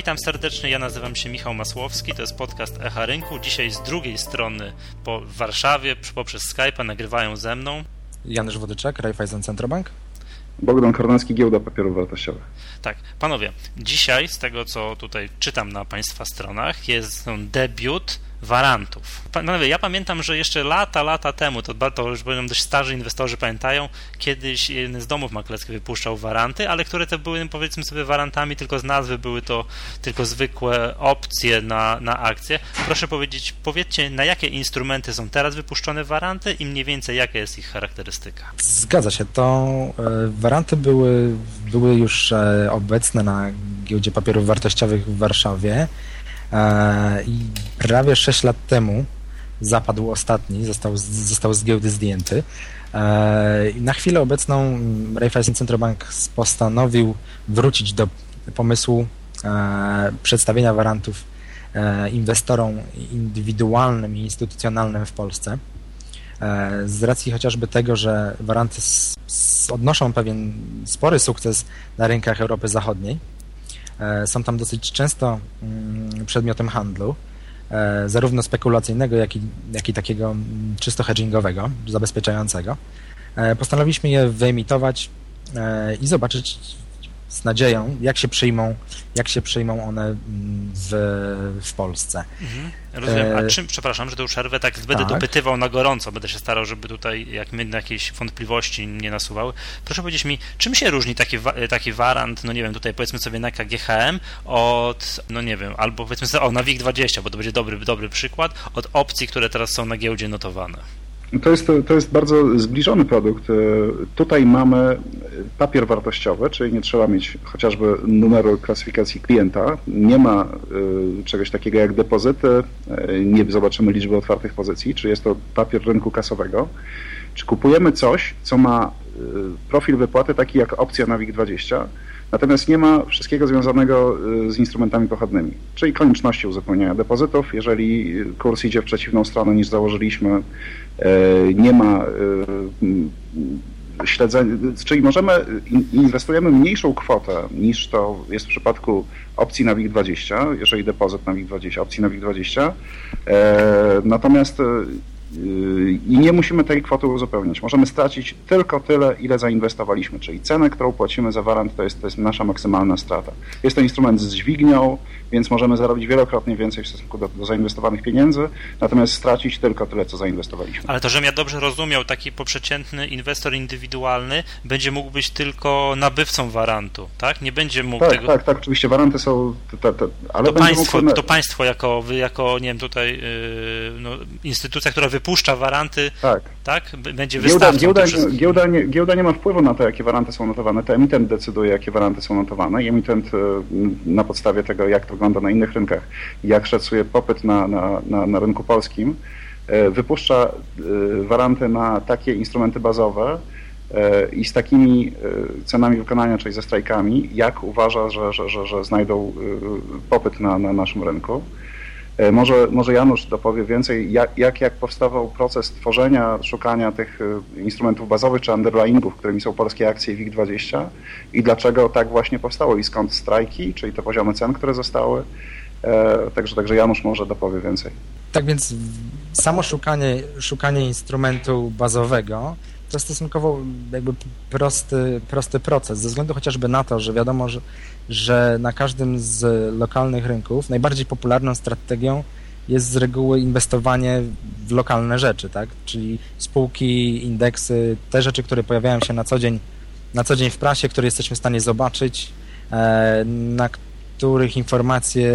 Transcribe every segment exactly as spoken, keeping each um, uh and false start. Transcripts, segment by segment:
Witam serdecznie, ja nazywam się Michał Masłowski, to jest podcast Echa Rynku. Dzisiaj z drugiej strony po w Warszawie poprzez Skype'a nagrywają ze mną Janusz Wodyczak, Raiffeisen Centrobank. Bogdan Kornacki, Giełda Papierów Wartościowych. Tak, panowie, dzisiaj z tego, co tutaj czytam na państwa stronach, jest debiut warantów. Panowie, ja pamiętam, że jeszcze lata, lata temu, to, to już będą dość starzy inwestorzy pamiętają, kiedyś jeden z domów maklerskich wypuszczał waranty, ale które to były, powiedzmy sobie, warantami, tylko z nazwy były to tylko zwykłe opcje na, na akcje. Proszę powiedzieć, powiedzcie, na jakie instrumenty są teraz wypuszczone waranty i mniej więcej jaka jest ich charakterystyka? Zgadza się, to e, waranty były, były już e, obecne na Giełdzie Papierów Wartościowych w Warszawie. I prawie sześć lat temu zapadł ostatni, został, został z giełdy zdjęty. I na chwilę obecną Raiffeisen Centrobank postanowił wrócić do pomysłu przedstawienia warantów inwestorom indywidualnym i instytucjonalnym w Polsce. Z racji chociażby tego, że waranty odnoszą pewien spory sukces na rynkach Europy Zachodniej. Są tam dosyć często przedmiotem handlu, zarówno spekulacyjnego, jak i, jak i takiego czysto hedgingowego, zabezpieczającego. Postanowiliśmy je wyemitować i zobaczyć z nadzieją, jak się przyjmą, jak się przyjmą one w, w Polsce. Mhm. Rozumiem. A czym, przepraszam, że tu przerwę, tak będę tak. dopytywał na gorąco, będę się starał, żeby tutaj jak my jakieś wątpliwości nie nasuwały. Proszę powiedzieć mi, czym się różni taki, taki warant, no nie wiem, tutaj powiedzmy sobie na K G H M od, no nie wiem, albo powiedzmy sobie, o, na WIG dwadzieścia, bo to będzie dobry, dobry przykład, od opcji, które teraz są na giełdzie notowane. To jest, to jest bardzo zbliżony produkt. Tutaj mamy papier wartościowy, czyli nie trzeba mieć chociażby numeru klasyfikacji klienta. Nie ma y, czegoś takiego jak depozyty, y, nie zobaczymy liczby otwartych pozycji, czy jest to papier rynku kasowego. Czy kupujemy coś, co ma y, profil wypłaty taki jak opcja na WIG dwadzieścia, natomiast nie ma wszystkiego związanego z instrumentami pochodnymi, czyli konieczności uzupełniania depozytów. Jeżeli kurs idzie w przeciwną stronę niż założyliśmy, nie ma śledzenia, czyli możemy, inwestujemy mniejszą kwotę niż to jest w przypadku opcji na WIG dwadzieścia, jeżeli depozyt na WIG dwadzieścia, opcji na WIG dwadzieścia, natomiast i nie musimy tej kwoty uzupełniać. Możemy stracić tylko tyle, ile zainwestowaliśmy, czyli cenę, którą płacimy za warant, to jest, to jest nasza maksymalna strata. Jest to instrument z dźwignią, więc możemy zarobić wielokrotnie więcej w stosunku do, do zainwestowanych pieniędzy, natomiast stracić tylko tyle, co zainwestowaliśmy. Ale to, żebym ja dobrze rozumiał, taki poprzeciętny inwestor indywidualny będzie mógł być tylko nabywcą warantu, tak? Nie będzie mógł tak, tego... Tak, tak, oczywiście waranty są... Te, te, ale to, państwo, mógł... to państwo jako, wy jako, nie wiem, tutaj yy, no, instytucja, która wypuszcza waranty, tak, tak? Będzie wystawcą. Giełda, wszystkim... giełda, nie, giełda nie ma wpływu na to, jakie waranty są notowane. To emitent decyduje, jakie waranty są notowane i emitent na podstawie tego, jak to wygląda na innych rynkach, jak szacuje popyt na, na, na, na rynku polskim, wypuszcza waranty na takie instrumenty bazowe i z takimi cenami wykonania, czyli ze strajkami, jak uważa, że, że, że, że znajdą popyt na, na naszym rynku. Może, może Janusz dopowie więcej, jak, jak, jak powstawał proces tworzenia, szukania tych instrumentów bazowych czy underlyingów, którymi są polskie akcje WIG dwadzieścia i dlaczego tak właśnie powstało i skąd strajki, czyli te poziomy cen, które zostały. Także, także Janusz może dopowie więcej. Tak więc samo szukanie, szukanie instrumentu bazowego to stosunkowo jakby prosty, prosty proces, ze względu chociażby na to, że wiadomo, że, że na każdym z lokalnych rynków najbardziej popularną strategią jest z reguły inwestowanie w lokalne rzeczy, tak? Czyli spółki, indeksy, te rzeczy, które pojawiają się na co dzień, na co dzień w prasie, które jesteśmy w stanie zobaczyć, na których informacje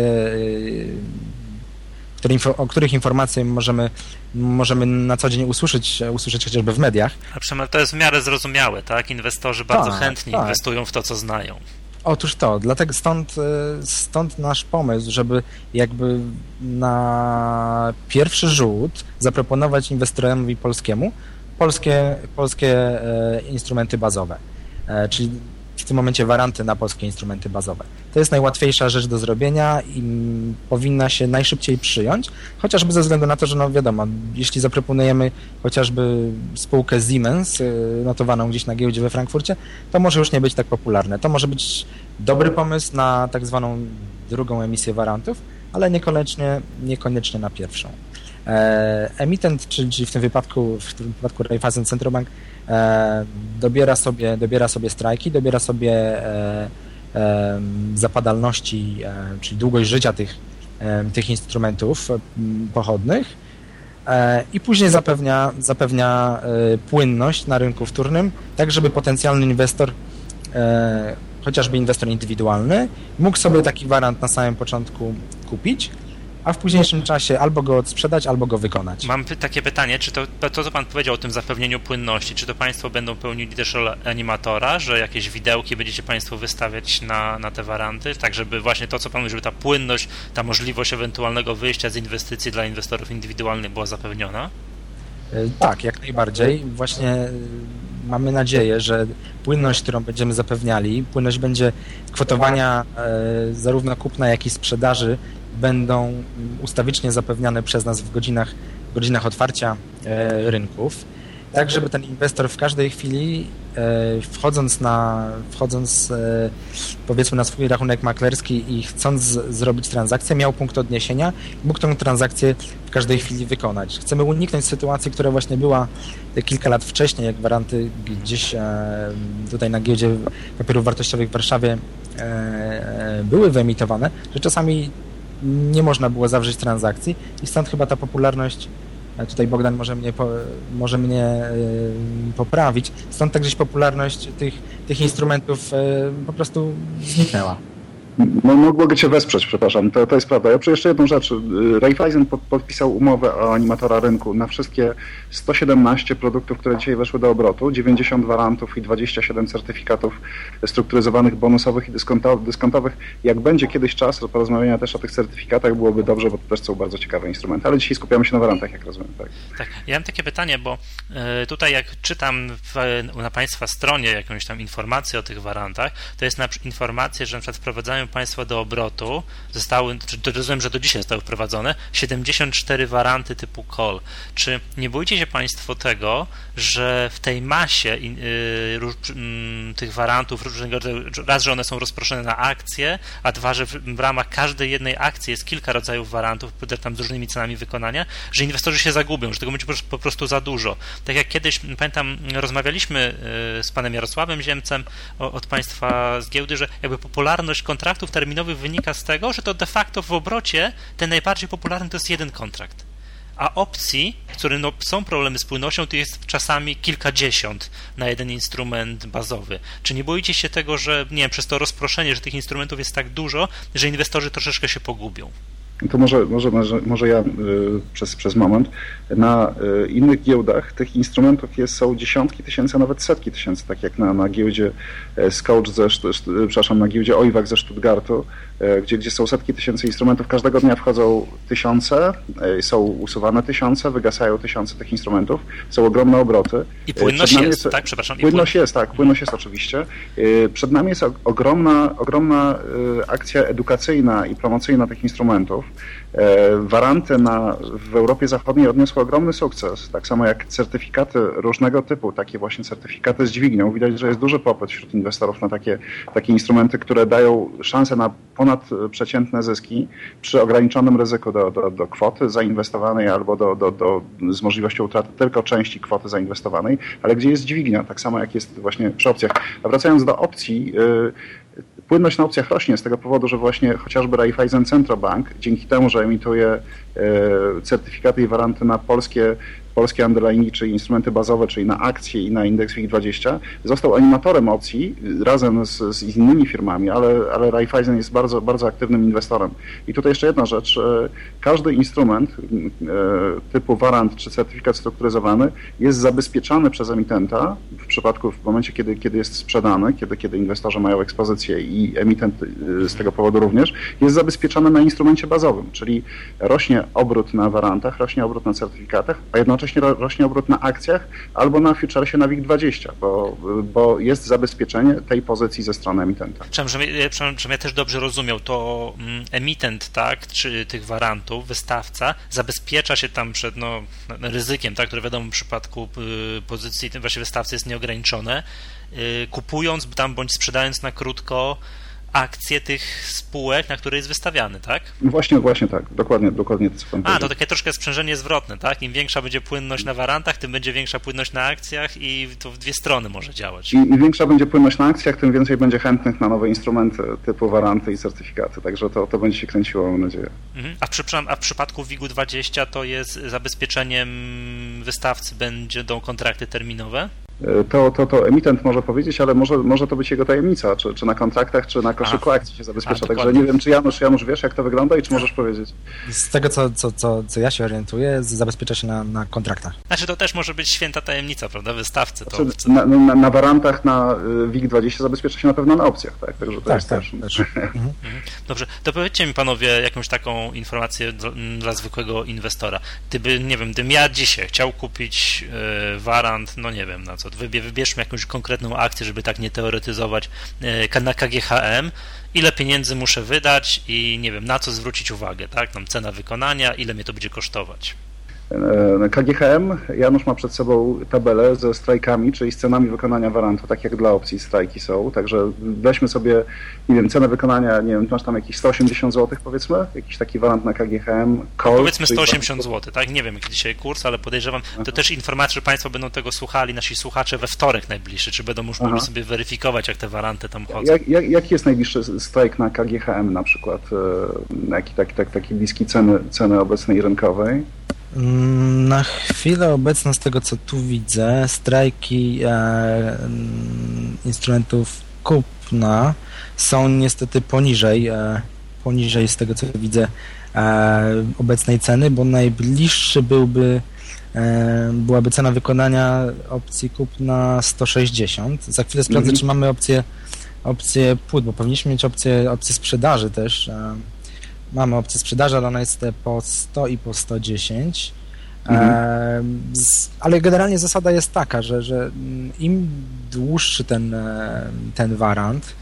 o których informacje możemy, możemy na co dzień usłyszeć, usłyszeć chociażby w mediach. A przynajmniej to jest w miarę zrozumiałe, tak? Inwestorzy bardzo tak, chętnie tak. inwestują w to, co znają. Otóż to, dlatego stąd, stąd nasz pomysł, żeby jakby na pierwszy rzut zaproponować inwestorowi polskiemu polskie, polskie instrumenty bazowe, czyli w tym momencie waranty na polskie instrumenty bazowe. To jest najłatwiejsza rzecz do zrobienia i powinna się najszybciej przyjąć, chociażby ze względu na to, że no wiadomo, jeśli zaproponujemy chociażby spółkę Siemens notowaną gdzieś na giełdzie we Frankfurcie, to może już nie być tak popularne. To może być dobry pomysł na tak zwaną drugą emisję warantów, ale niekoniecznie, niekoniecznie na pierwszą. Emitent, czyli w tym wypadku, w tym wypadku Raiffeisen Centrobank, dobiera sobie, dobiera sobie strajki, dobiera sobie zapadalności, czyli długość życia tych, tych instrumentów pochodnych i później zapewnia, zapewnia płynność na rynku wtórnym, tak żeby potencjalny inwestor, chociażby inwestor indywidualny, mógł sobie taki warant na samym początku kupić, a w późniejszym czasie albo go odsprzedać, albo go wykonać. Mam takie pytanie, czy to, to co Pan powiedział o tym zapewnieniu płynności, czy to Państwo będą pełnili też rolę animatora, że jakieś widełki będziecie Państwo wystawiać na, na te waranty, tak żeby właśnie to, co Pan mówi, żeby ta płynność, ta możliwość ewentualnego wyjścia z inwestycji dla inwestorów indywidualnych była zapewniona? Tak, jak najbardziej. Właśnie mamy nadzieję, że płynność, którą będziemy zapewniali, płynność będzie kwotowania zarówno kupna, jak i sprzedaży, będą ustawicznie zapewniane przez nas w godzinach, w godzinach otwarcia e, rynków, tak żeby ten inwestor w każdej chwili e, wchodząc na wchodząc e, powiedzmy na swój rachunek maklerski i chcąc z, zrobić transakcję, miał punkt odniesienia i mógł tę transakcję w każdej chwili wykonać. Chcemy uniknąć sytuacji, która właśnie była kilka lat wcześniej, jak waranty gdzieś e, tutaj na giełdzie papierów wartościowych w Warszawie e, e, były wyemitowane, że czasami nie można było zawrzeć transakcji i stąd chyba ta popularność, tutaj Bogdan może mnie, po, może mnie yy, poprawić, stąd tak gdzieś popularność tych, tych instrumentów yy, po prostu zniknęła. No, mogę Cię wesprzeć, przepraszam, to, to jest prawda. Ja jeszcze jedną rzecz. Raiffeisen pod, podpisał umowę o animatora rynku na wszystkie sto siedemnaście produktów, które dzisiaj weszły do obrotu, dziewięćdziesiąt warantów i dwadzieścia siedem certyfikatów strukturyzowanych, bonusowych i dyskontowych. Jak będzie kiedyś czas porozmawiania też o tych certyfikatach, byłoby dobrze, bo to też są bardzo ciekawe instrumenty. Ale dzisiaj skupiamy się na warantach, jak rozumiem. Tak, tak. Ja mam takie pytanie, bo tutaj jak czytam w, na Państwa stronie jakąś tam informację o tych warantach, to jest na informację, że na przykład wprowadzają Państwo do obrotu, zostały, czy rozumiem, że do dzisiaj zostały wprowadzone, siedemdziesiąt cztery waranty typu call. Czy nie boicie się Państwo tego, że w tej masie yy, róż, yy, tych warantów różnego rodzaju, raz, że one są rozproszone na akcje, a dwa, że w, w ramach każdej jednej akcji jest kilka rodzajów warantów, tam z różnymi cenami wykonania, że inwestorzy się zagubią, że tego będzie po prostu za dużo. Tak jak kiedyś, pamiętam, rozmawialiśmy yy, z panem Jarosławem Ziemcem o, od Państwa z giełdy, że jakby popularność kontraktów terminowych wynika z tego, że to de facto w obrocie ten najbardziej popularny to jest jeden kontrakt. A opcji, w których no, są problemy z płynnością, to jest czasami kilkadziesiąt na jeden instrument bazowy. Czy nie boicie się tego, że nie wiem, przez to rozproszenie, że tych instrumentów jest tak dużo, że inwestorzy troszeczkę się pogubią? To może, może, może, może ja y, przez, przez moment. Na y, innych giełdach tych instrumentów jest, są dziesiątki tysięcy, a nawet setki tysięcy, tak jak na, na giełdzie Scouch ze, przepraszam, na giełdzie O I W A C ze Stuttgartu, y, gdzie, gdzie są setki tysięcy instrumentów. Każdego dnia wchodzą tysiące, y, są usuwane tysiące, wygasają tysiące tych instrumentów, są ogromne obroty. I płynność jest, jest, tak? Przepraszam. Płynność jest, tak, płynność jest oczywiście. Y, przed nami jest ogromna, ogromna y, akcja edukacyjna i promocyjna tych instrumentów. Waranty na, w Europie Zachodniej odniosły ogromny sukces, tak samo jak certyfikaty różnego typu, takie właśnie certyfikaty z dźwignią. Widać, że jest duży popyt wśród inwestorów na takie, takie instrumenty, które dają szansę na ponadprzeciętne zyski przy ograniczonym ryzyku do, do, do kwoty zainwestowanej albo do, do, do, z możliwością utraty tylko części kwoty zainwestowanej, ale gdzie jest dźwignia, tak samo jak jest właśnie przy opcjach. A wracając do opcji, yy, płynność na opcjach rośnie z tego powodu, że właśnie chociażby Raiffeisen Centrobank, dzięki temu, że emituje e, certyfikaty i waranty na polskie, polskie underlyingi, czyli instrumenty bazowe, czyli na akcje i na indeks WIG dwadzieścia, został animatorem opcji razem z, z innymi firmami, ale, ale Raiffeisen jest bardzo, bardzo aktywnym inwestorem. I tutaj jeszcze jedna rzecz. Każdy instrument e, typu warant czy certyfikat strukturyzowany jest zabezpieczany przez emitenta w przypadku, w momencie, kiedy, kiedy jest sprzedany, kiedy, kiedy inwestorzy mają ekspozycję i emitent z tego powodu również, jest zabezpieczony na instrumencie bazowym, czyli rośnie obrót na warantach, rośnie obrót na certyfikatach, a jednocześnie rośnie obrót na akcjach albo na futuresie na WIG dwadzieścia, bo, bo jest zabezpieczenie tej pozycji ze strony emitenta. Żebym ja też dobrze rozumiał, to emitent, tak, czy tych warantów, wystawca zabezpiecza się tam przed no, ryzykiem, tak, które wiadomo w przypadku pozycji tym właśnie wystawcy jest nieograniczone, kupując tam bądź sprzedając na krótko akcje tych spółek, na które jest wystawiany, tak? Właśnie, właśnie tak. Dokładnie, dokładnie to, co pan A, powiedział. to takie troszkę sprzężenie zwrotne, tak? Im większa będzie płynność na warantach, tym będzie większa płynność na akcjach i to w dwie strony może działać. I, Im większa będzie płynność na akcjach, tym więcej będzie chętnych na nowe instrumenty typu waranty i certyfikaty. Także to, to będzie się kręciło, mam nadzieję. Mhm. A, przy, a w przypadku WIG-u dwadzieścia to jest zabezpieczeniem wystawcy będą kontrakty terminowe? To, to, to emitent może powiedzieć, ale może, może to być jego tajemnica, czy, czy na kontraktach, czy na koszyku A. akcji się zabezpiecza. A, Także nie wiem, czy Janusz, Janusz wiesz, jak to wygląda i czy możesz powiedzieć? Z tego, co, co, co, co ja się orientuję, zabezpiecza się na, na kontraktach. Znaczy to też może być święta tajemnica, prawda? Wystawcy to... Znaczy, na, na, na warantach na WIG dwadzieścia zabezpiecza się na pewno na opcjach, tak? Także to tak, jest tak, też... też. Mhm. Dobrze, to powiedzcie mi panowie jakąś taką informację dla, dla zwykłego inwestora. Gdyby, nie wiem, gdybym ja dzisiaj chciał kupić y, warant, no nie wiem na co, wybie, wybierzmy jakąś konkretną akcję, żeby tak nie teoretyzować, y, na K G H M, ile pieniędzy muszę wydać i nie wiem, na co zwrócić uwagę, tak? Tam cena wykonania, ile mnie to będzie kosztować. K G H M, Janusz ma przed sobą tabelę ze strajkami, czyli z cenami wykonania warantu, tak jak dla opcji strajki są, także weźmy sobie, nie wiem, cenę wykonania, nie wiem, masz tam jakieś sto osiemdziesiąt złotych powiedzmy, jakiś taki warant na K G H M, call, powiedzmy sto osiemdziesiąt złotych, tak? Nie wiem jaki dzisiaj kurs, ale podejrzewam, to Aha. też informacje, że Państwo będą tego słuchali, nasi słuchacze we wtorek najbliższy, czy będą już mogli sobie weryfikować, jak te waranty tam chodzą. Jak, jak, jaki jest najbliższy strajk na K G H M na przykład, jaki taki, taki, taki bliski ceny, ceny obecnej rynkowej? Na chwilę obecną, z tego co tu widzę, strajki e, instrumentów kupna są niestety poniżej, e, poniżej z tego co widzę e, obecnej ceny, bo najbliższy byłby e, byłaby cena wykonania opcji kupna sto sześćdziesiąt. Za chwilę sprawdzę, mhm. czy mamy opcję, opcję płód, bo powinniśmy mieć opcję, opcję sprzedaży też. E, Mamy opcję sprzedaży, ale ona jest po sto i po sto dziesięć. Mhm. E, z, ale generalnie zasada jest taka, że, że im dłuższy ten, ten warant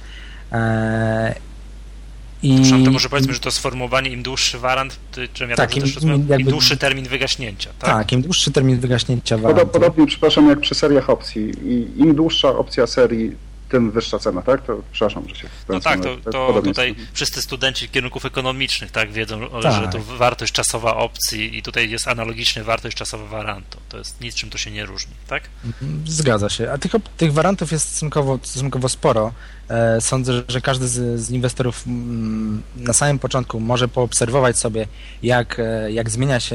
e, i... Przepraszam, to może powiedzmy, że to sformułowanie im dłuższy warant, czym ja tak, im, też rozumiem, im, jakby, im dłuższy termin wygaśnięcia. Tak? tak, im dłuższy termin wygaśnięcia warantu. Podobnie, przepraszam, jak przy seriach opcji. I im dłuższa opcja serii, tym wyższa cena, tak? To przepraszam, że się... No tak, to, to tutaj wszyscy studenci kierunków ekonomicznych tak wiedzą, tak. że to wartość czasowa opcji i tutaj jest analogicznie wartość czasowa warantu. To jest nic, czym to się nie różni, tak? Zgadza się. A tych, tych warantów jest stosunkowo, stosunkowo sporo. E, sądzę, że każdy z, z inwestorów m, na samym początku może poobserwować sobie, jak, jak zmienia się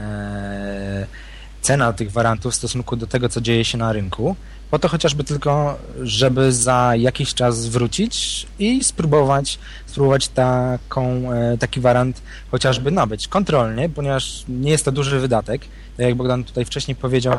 e, cena tych warantów w stosunku do tego, co dzieje się na rynku. Po to chociażby tylko, żeby za jakiś czas wrócić i spróbować, spróbować taką, taki warant chociażby nabyć kontrolnie, ponieważ nie jest to duży wydatek. Tak jak Bogdan tutaj wcześniej powiedział,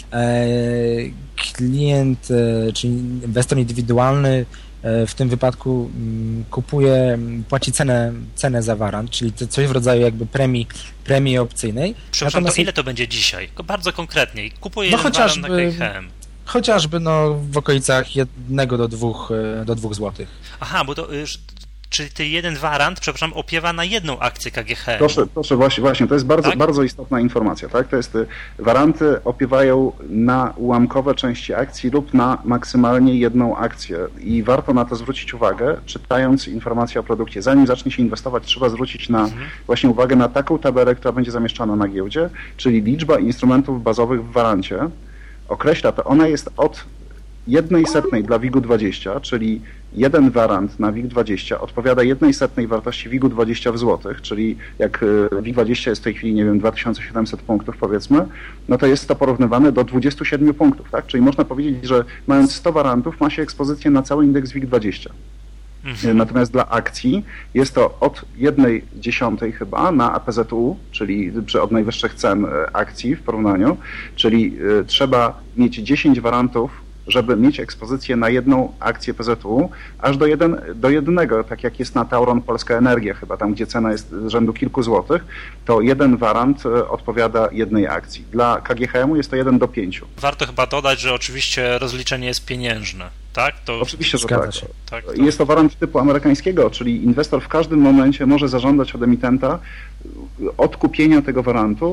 klient, czyli inwestor indywidualny w tym wypadku kupuje, płaci cenę, cenę za warant, czyli coś w rodzaju jakby premii, premii opcyjnej. Przepraszam, Natomiast... to ile to będzie dzisiaj? Bardzo konkretnie. Kupuję no jeden chociażby... warant na K G H M. Chociażby no, w okolicach jednego do dwóch, do dwóch złotych. Aha, bo to, czyli ty jeden warant, przepraszam, opiewa na jedną akcję K G H M. Proszę, proszę właśnie, właśnie, to jest bardzo, tak? bardzo istotna informacja, tak? To jest, waranty opiewają na ułamkowe części akcji lub na maksymalnie jedną akcję i warto na to zwrócić uwagę, czytając informacje o produkcie. Zanim zacznie się inwestować, trzeba zwrócić na mhm. właśnie uwagę na taką tabelę, która będzie zamieszczana na giełdzie, czyli liczba instrumentów bazowych w warancie. Określa to, ona jest od jednej setnej dla WIG-u dwadzieścia, czyli jeden warant na WIG dwadzieścia odpowiada jednej setnej wartości WIG-u dwadzieścia w złotych, czyli jak WIG dwadzieścia jest w tej chwili, nie wiem, dwa tysiące siedemset punktów powiedzmy, no to jest to porównywane do dwudziestu siedmiu punktów, tak? Czyli można powiedzieć, że mając sto warantów ma się ekspozycję na cały indeks WIG dwadzieścia. Mhm. Natomiast dla akcji jest to od jednej dziesiątej chyba na A P Z U, czyli przy od najwyższych cen akcji w porównaniu, czyli y, trzeba mieć dziesięć warantów, żeby mieć ekspozycję na jedną akcję P Z U, aż do, jeden, do jednego, tak jak jest na Tauron Polska Energia chyba, tam gdzie cena jest z rzędu kilku złotych, to jeden warant odpowiada jednej akcji. Dla K G H M-u jest to jeden do pięciu. Warto chyba dodać, że oczywiście rozliczenie jest pieniężne, tak? To... Oczywiście, że tak. tak to... Jest to warant typu amerykańskiego, czyli inwestor w każdym momencie może zażądać od emitenta odkupienia tego warantu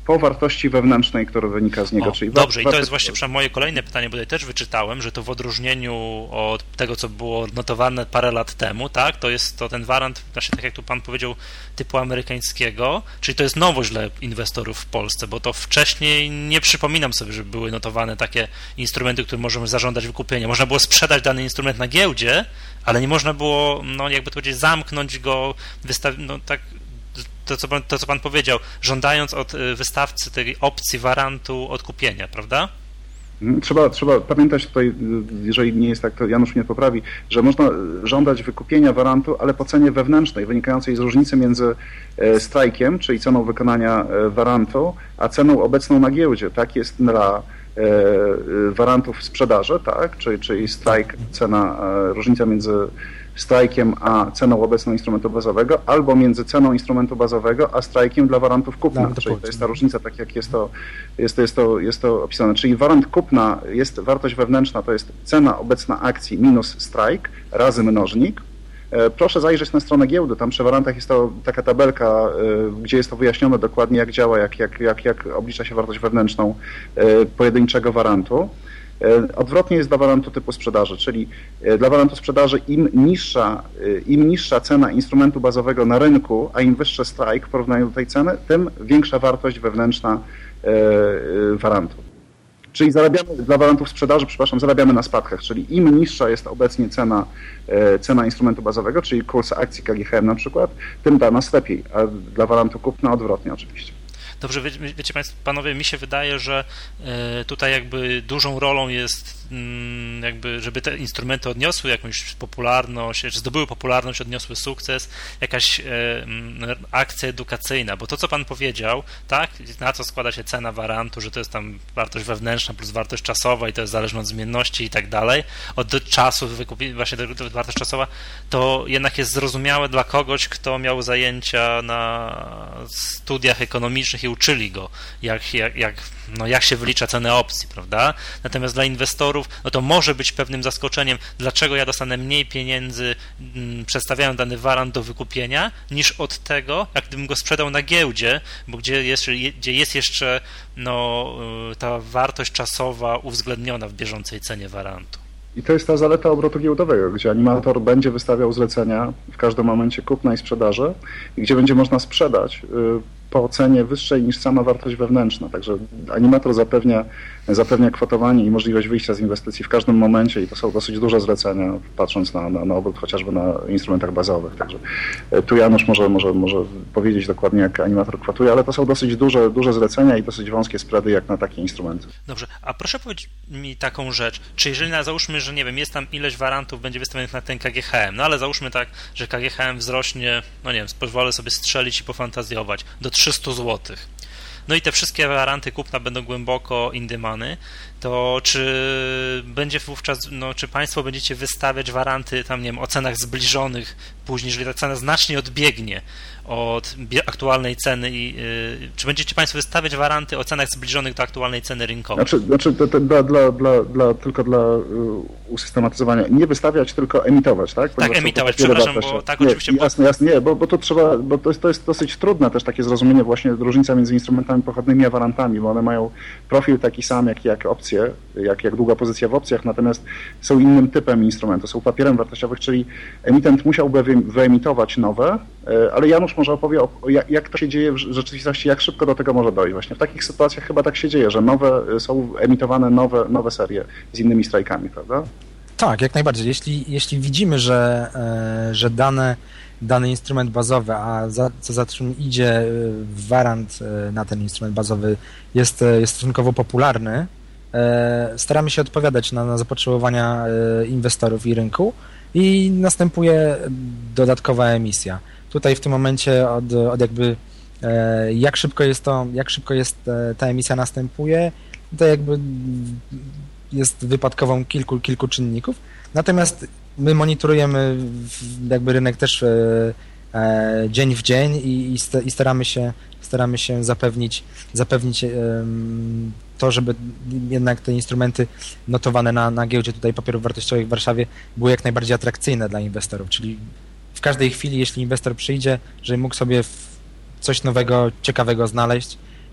po wartości wewnętrznej, która wynika z niego. O, czyli dobrze, war- i to jest właśnie moje kolejne pytanie, bo tutaj też wyczytałem, że to w odróżnieniu od tego, co było notowane parę lat temu, tak, to jest to ten warant, właśnie tak jak tu pan powiedział, typu amerykańskiego, czyli to jest nowość dla inwestorów w Polsce, bo to wcześniej nie przypominam sobie, że były notowane takie instrumenty, które możemy zażądać wykupienia. Można było sprzedać dany instrument na giełdzie, ale nie można było, no jakby to powiedzieć, zamknąć go, wystawić, no tak, to co, pan, to co pan powiedział, żądając od wystawcy tej opcji warantu odkupienia, prawda? Trzeba, trzeba pamiętać tutaj, jeżeli nie jest tak, to Janusz mnie poprawi, że można żądać wykupienia warantu, ale po cenie wewnętrznej, wynikającej z różnicy między strajkiem, czyli ceną wykonania warantu, a ceną obecną na giełdzie. Tak jest dla warantów sprzedaży, tak? Czyli, czyli strajk, cena, różnica między strajkiem a ceną obecną instrumentu bazowego, albo między ceną instrumentu bazowego a strajkiem dla warantów kupna. No, to czyli to jest ta różnica, tak jak jest to, jest to, jest to, jest to opisane. Czyli warant kupna jest wartość wewnętrzna, to jest cena obecna akcji minus strajk razy mnożnik. Proszę zajrzeć na stronę giełdy, tam przy warantach jest to taka tabelka, gdzie jest to wyjaśnione dokładnie, jak działa, jak, jak, jak, jak oblicza się wartość wewnętrzną pojedynczego warantu. Odwrotnie jest dla warantu typu sprzedaży, czyli dla warantu sprzedaży im niższa, im niższa cena instrumentu bazowego na rynku, a im wyższy strajk w porównaniu do tej ceny, tym większa wartość wewnętrzna warantu. Czyli zarabiamy dla warantów sprzedaży, przepraszam, zarabiamy na spadkach, czyli im niższa jest obecnie cena, cena instrumentu bazowego, czyli kurs akcji K G H M na przykład, tym dla nas lepiej, a dla warantu kupna odwrotnie oczywiście. Dobrze, wie, wiecie Państwo, panowie, mi się wydaje, że tutaj jakby dużą rolą jest jakby, żeby te instrumenty odniosły jakąś popularność, czy zdobyły popularność, odniosły sukces, jakaś akcja edukacyjna, bo to, co pan powiedział, tak, na co składa się cena warantu, że to jest tam wartość wewnętrzna plus wartość czasowa i to jest zależne od zmienności i tak dalej, od czasu wykupienia, właśnie wartość czasowa, to jednak jest zrozumiałe dla kogoś, kto miał zajęcia na studiach ekonomicznych i uczyli go, jak, jak, jak, no jak się wylicza cenę opcji, prawda? Natomiast dla inwestorów, no to może być pewnym zaskoczeniem, dlaczego ja dostanę mniej pieniędzy m, przedstawiając dany warant do wykupienia, niż od tego, jak gdybym go sprzedał na giełdzie, bo gdzie jest, gdzie jest jeszcze no, ta wartość czasowa uwzględniona w bieżącej cenie warantu. I to jest ta zaleta obrotu giełdowego, gdzie animator będzie wystawiał zlecenia w każdym momencie kupna i sprzedaży i gdzie będzie można sprzedać po cenie wyższej niż sama wartość wewnętrzna. Także animator zapewnia, zapewnia kwotowanie i możliwość wyjścia z inwestycji w każdym momencie i to są dosyć duże zlecenia, patrząc na, na, na obrót chociażby na instrumentach bazowych. Także tu Janusz może, może, może powiedzieć dokładnie, jak animator kwotuje, ale to są dosyć duże, duże zlecenia i dosyć wąskie spready jak na takie instrumenty. Dobrze, a proszę powiedzieć mi taką rzecz, czy jeżeli na, załóżmy, że nie wiem, jest tam ileś warantów będzie wystawionych na ten K G H M, no ale załóżmy tak, że K G H M wzrośnie, no nie wiem, pozwolę sobie strzelić i pofantazjować, do trzysta złotych. No i te wszystkie waranty kupna będą głęboko in the money, to czy będzie wówczas, no czy Państwo będziecie wystawiać waranty tam, nie wiem, o cenach zbliżonych później, jeżeli ta cena znacznie odbiegnie od aktualnej ceny i yy, czy będziecie Państwo wystawiać waranty o cenach zbliżonych do aktualnej ceny rynkowej? Znaczy, znaczy to, to dla, dla, dla, dla, tylko dla usystematyzowania, nie wystawiać, tylko emitować, tak? Ponieważ tak, emitować, przepraszam, bo tak nie, oczywiście... Jasne, jasne, nie, bo, bo to trzeba, bo to jest, to jest dosyć trudne też takie zrozumienie właśnie różnica między instrumentami pochodnymi a warantami, bo one mają profil taki sam jak, jak opcje, jak, jak długa pozycja w opcjach, natomiast są innym typem instrumentu, są papierem wartościowym, czyli emitent musiałby wyemitować nowe, ale Janusz może opowie, o, jak, jak to się dzieje w rzeczywistości, jak szybko do tego może dojść. Właśnie w takich sytuacjach chyba tak się dzieje, że nowe są emitowane nowe, nowe serie z innymi strajkami, prawda? Tak, jak najbardziej. Jeśli, jeśli widzimy, że, że dane, dany instrument bazowy, a za, co za czym idzie warant na ten instrument bazowy jest, jest rynkowo popularny, staramy się odpowiadać na, na zapotrzebowania inwestorów i rynku i następuje dodatkowa emisja. Tutaj w tym momencie od, od jakby jak szybko jest to, jak szybko jest ta emisja następuje, to jakby jest wypadkową kilku, kilku czynników. Natomiast my monitorujemy jakby rynek też dzień w dzień i, i staramy się, staramy się zapewnić, zapewnić to, żeby jednak te instrumenty notowane na, na giełdzie tutaj papierów wartościowych w Warszawie były jak najbardziej atrakcyjne dla inwestorów, czyli w każdej chwili, jeśli inwestor przyjdzie, żeby mógł sobie coś nowego, ciekawego znaleźć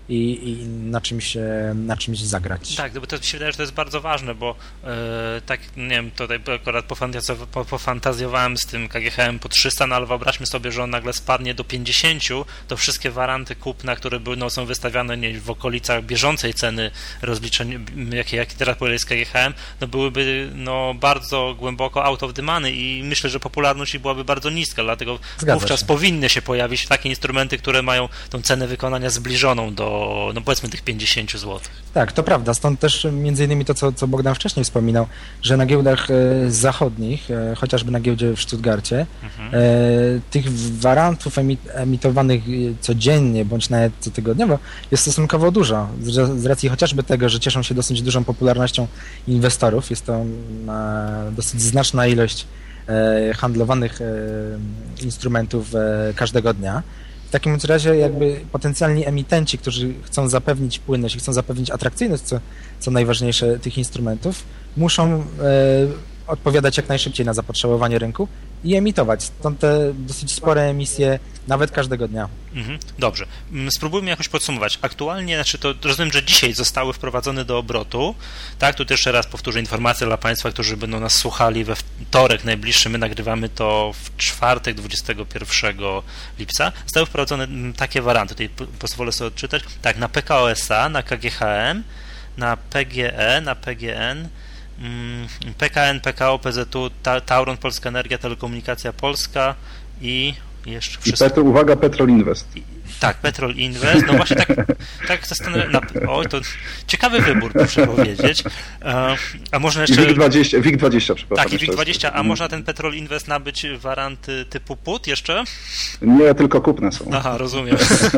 i, i na, czymś, na czymś zagrać. Tak, bo to się wydaje, że to jest bardzo ważne, bo yy, tak, nie wiem, tutaj akurat pofantazjowa- pofantazjowałem z tym K G H M po trzysta, no ale wyobraźmy sobie, że on nagle spadnie do pięćdziesięciu, to wszystkie waranty kupna, które były, no, są wystawiane nie, w okolicach bieżącej ceny rozliczenia, jakie, jakie teraz jest K G H M, no byłyby no, bardzo głęboko out of the money i myślę, że popularność byłaby bardzo niska, dlatego Zgadza wówczas się. powinny się pojawić takie instrumenty, które mają tą cenę wykonania zbliżoną do, no powiedzmy, tych pięćdziesięciu złotych. Tak, to prawda. Stąd też między innymi to, co, co Bogdan wcześniej wspominał, że na giełdach e, zachodnich, e, chociażby na giełdzie w Stuttgarcie, mhm. e, tych warantów emi, emitowanych codziennie bądź nawet cotygodniowo jest stosunkowo dużo. Z, z racji chociażby tego, że cieszą się dosyć dużą popularnością inwestorów. Jest to e, dosyć znaczna ilość e, handlowanych e, instrumentów e, każdego dnia. W takim razie jakby potencjalni emitenci, którzy chcą zapewnić płynność i chcą zapewnić atrakcyjność, co, co najważniejsze, tych instrumentów, muszą e, odpowiadać jak najszybciej na zapotrzebowanie rynku i emitować. Stąd te dosyć spore emisje nawet każdego dnia. Mhm, dobrze. Spróbujmy jakoś podsumować. Aktualnie, znaczy to rozumiem, że dzisiaj zostały wprowadzone do obrotu. Tak, tu też jeszcze raz powtórzę informację dla Państwa, którzy będą nas słuchali we wtorek najbliższy. My nagrywamy to w czwartek, dwudziestego pierwszego lipca. Zostały wprowadzone takie waranty. Tutaj pozwolę sobie odczytać. Tak, na P K O S A, na K G H M, na P G E, na P G N, P K N, P K O, P Z U, Tauron, Polska Energia, Telekomunikacja Polska i jeszcze wszystko. I Petro, uwaga, Petrol Invest. I, tak, Petrol Invest. No właśnie tak, tak zastanawiam. O, to ciekawy wybór, muszę powiedzieć. A można jeszcze. I WIG dwadzieścia, WIG dwadzieścia, przepraszam. Tak, i WIG dwadzieścia, a można ten Petrol Invest nabyć waranty typu put jeszcze? Nie, tylko kupne są. Aha, rozumiem.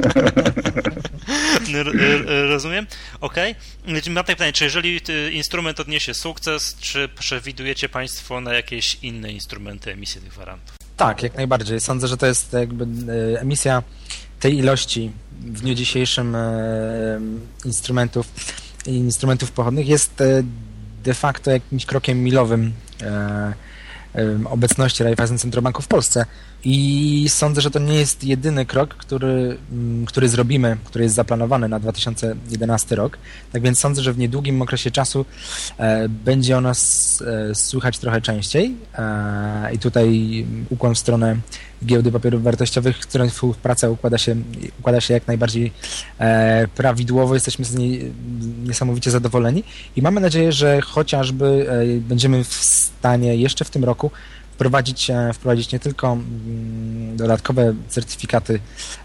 Rozumiem. Okej. Okay. Mam takie pytanie, czy jeżeli instrument odniesie sukces, czy przewidujecie Państwo na jakieś inne instrumenty emisji tych warantów? Tak, jak najbardziej. Sądzę, że to jest jakby emisja tej ilości w dniu dzisiejszym instrumentów instrumentów pochodnych jest de facto jakimś krokiem milowym obecności Raiffeisen Centrobanku w Polsce i sądzę, że to nie jest jedyny krok, który, który zrobimy, który jest zaplanowany na dwa tysiące jedenasty rok. Tak więc sądzę, że w niedługim okresie czasu e, będzie o nas e, słychać trochę częściej e, i tutaj ukłon w stronę Giełdy Papierów Wartościowych, z której współpraca układa się, układa się jak najbardziej e, prawidłowo. Jesteśmy z niej niesamowicie zadowoleni i mamy nadzieję, że chociażby e, będziemy w stanie jeszcze w tym roku wprowadzić, wprowadzić nie tylko dodatkowe certyfikaty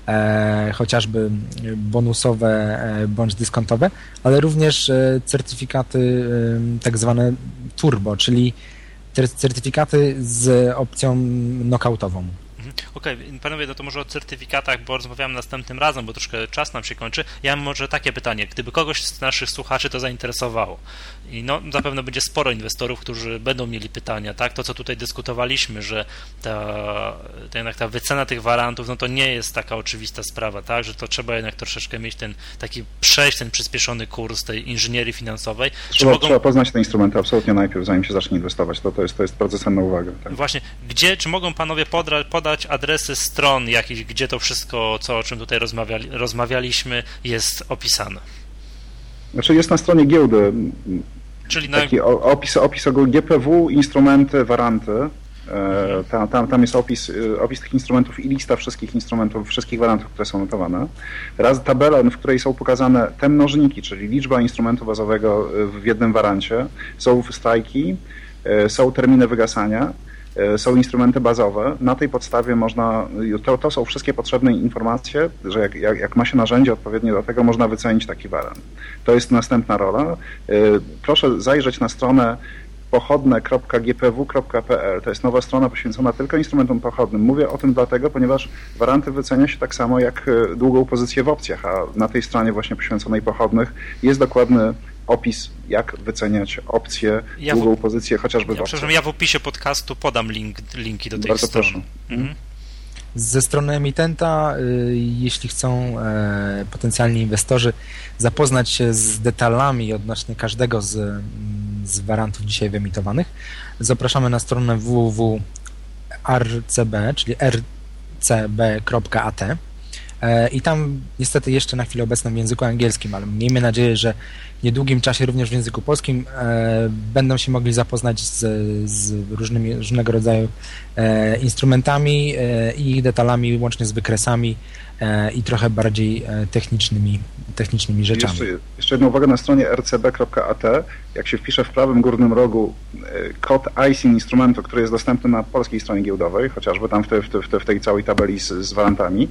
e, chociażby bonusowe e, bądź dyskontowe, ale również e, certyfikaty e, tak zwane turbo, czyli certyfikaty z opcją knockoutową. Okej, okay, panowie, no to może o certyfikatach, bo rozmawiamy następnym razem, bo troszkę czas nam się kończy. Ja mam może takie pytanie, gdyby kogoś z naszych słuchaczy to zainteresowało i no zapewne będzie sporo inwestorów, którzy będą mieli pytania, tak? To, co tutaj dyskutowaliśmy, że ta, ta, jednak ta wycena tych warantów, no to nie jest taka oczywista sprawa, tak? Że to trzeba jednak troszeczkę mieć ten taki przejść, ten przyspieszony kurs tej inżynierii finansowej. Trzeba, mogą... trzeba poznać te instrumenty absolutnie najpierw, zanim się zacznie inwestować. To, to, jest, to jest bardzo cenna uwaga. Tak? Właśnie, gdzie, czy mogą panowie podra, podać adresy stron jakichś, gdzie to wszystko, co, o czym tutaj rozmawiali, rozmawialiśmy, jest opisane? Znaczy jest na stronie giełdy Czyli na... taki opis, opis G P W, instrumenty, waranty. Tam, tam, tam jest opis, opis tych instrumentów i lista wszystkich instrumentów, wszystkich warantów, które są notowane. Raz tabela, w której są pokazane te mnożniki, czyli liczba instrumentu bazowego w jednym warancie, są strajki, są terminy wygasania, są instrumenty bazowe. Na tej podstawie można, to, to są wszystkie potrzebne informacje, że jak, jak, jak ma się narzędzie odpowiednie do tego, można wycenić taki warant. To jest następna rola. Proszę zajrzeć na stronę pochodne kropka g p w kropka p l. To jest nowa strona poświęcona tylko instrumentom pochodnym. Mówię o tym dlatego, ponieważ waranty wycenia się tak samo jak długą pozycję w opcjach, a na tej stronie właśnie poświęconej pochodnych jest dokładny opis, jak wyceniać opcje, ja długą w... pozycję chociażby ja w opcjach. Przepraszam, ja w opisie podcastu podam link, linki do tej Bardzo strony. Proszę. Mhm. Ze strony emitenta, jeśli chcą potencjalni inwestorzy zapoznać się z detalami odnośnie każdego z, z warantów dzisiaj wyemitowanych, zapraszamy na stronę w w w kropka r c b, czyli r c b kropka a t. i tam niestety jeszcze na chwilę obecną w języku angielskim, ale miejmy nadzieję, że w niedługim czasie również w języku polskim będą się mogli zapoznać z, z różnymi, różnego rodzaju instrumentami i ich detalami, łącznie z wykresami i trochę bardziej technicznymi, technicznymi rzeczami. Jeszcze, jeszcze jedna uwaga, na stronie r c b kropka a t, jak się wpisze w prawym górnym rogu kod I S I N instrumentu, który jest dostępny na polskiej stronie giełdowej, chociażby tam w, te, w, te, w tej całej tabeli z, z warantami,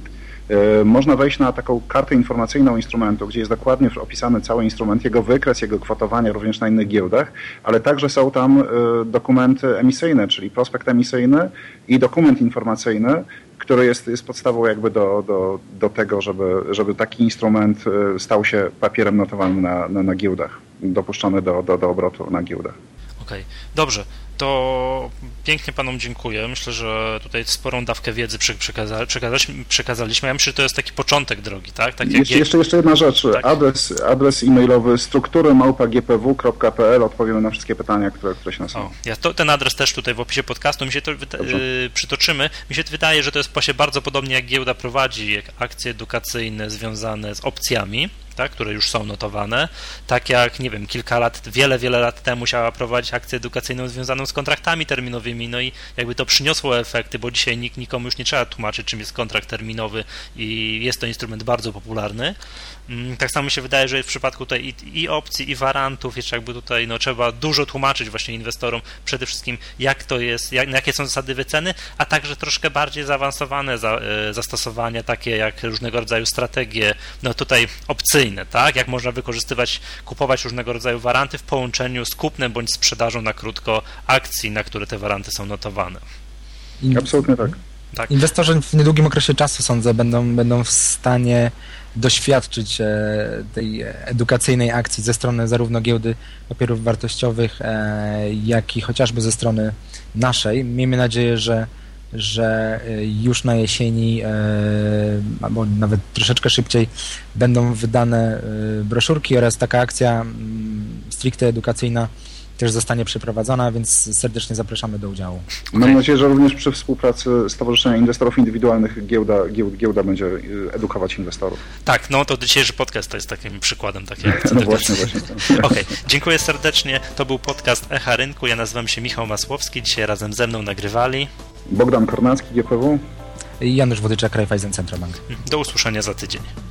można wejść na taką kartę informacyjną instrumentu, gdzie jest dokładnie opisany cały instrument, jego wykres, jego kwotowanie również na innych giełdach, ale także są tam dokumenty emisyjne, czyli prospekt emisyjny i dokument informacyjny, który jest, jest podstawą jakby do, do, do tego, żeby, żeby taki instrument stał się papierem notowanym na, na, na giełdach, dopuszczony do, do, do obrotu na giełdach. Okej, okay. Dobrze. To pięknie panom dziękuję. Myślę, że tutaj sporą dawkę wiedzy przekaza, przekazaliśmy, przekazaliśmy. Ja myślę, że to jest taki początek drogi, tak? tak jak jeszcze, jeszcze, jeszcze jedna rzecz. Tak. Adres, adres e-mailowy struktury małpa g p w kropka p l. Odpowiemy na wszystkie pytania, które, które się nasuną. Ja to, ten adres też tutaj w opisie podcastu. Mi się to yy, przytoczymy. Mi się wydaje, że to jest właśnie bardzo podobnie jak giełda prowadzi, jak akcje edukacyjne związane z opcjami, tak, które już są notowane, tak jak, nie wiem, kilka lat, wiele, wiele lat temu musiała prowadzić akcję edukacyjną związaną z kontraktami terminowymi, no i jakby to przyniosło efekty, bo dzisiaj nikt, nikomu już nie trzeba tłumaczyć, czym jest kontrakt terminowy i jest to instrument bardzo popularny. Tak samo mi się wydaje, że w przypadku tutaj i, i opcji, i warantów jeszcze jakby tutaj no, trzeba dużo tłumaczyć właśnie inwestorom przede wszystkim, jak to jest, jak, jakie są zasady wyceny, a także troszkę bardziej zaawansowane za, e, zastosowania, takie jak różnego rodzaju strategie, no tutaj opcyjne, tak, jak można wykorzystywać, kupować różnego rodzaju waranty w połączeniu z kupnem bądź sprzedażą na krótko akcji, na które te waranty są notowane. Absolutnie tak. Tak. Inwestorzy w niedługim okresie czasu, sądzę, będą, będą w stanie doświadczyć tej edukacyjnej akcji ze strony zarówno giełdy papierów wartościowych, jak i chociażby ze strony naszej. Miejmy nadzieję, że, że już na jesieni, albo nawet troszeczkę szybciej, będą wydane broszurki oraz taka akcja stricte edukacyjna też zostanie przeprowadzona, więc serdecznie zapraszamy do udziału. Mam okay. nadzieję, że również przy współpracy Stowarzyszenia Inwestorów Indywidualnych giełda, giełda, giełda będzie edukować inwestorów. Tak, no to dzisiejszy podcast to jest takim przykładem takiej akcji. No właśnie, właśnie. Okej, okay. Dziękuję serdecznie. To był podcast Echa Rynku. Ja nazywam się Michał Masłowski. Dzisiaj razem ze mną nagrywali Bogdan Kornacki, G P W i Janusz Wodyczak, Raiffeisen Centrobank. Do usłyszenia za tydzień.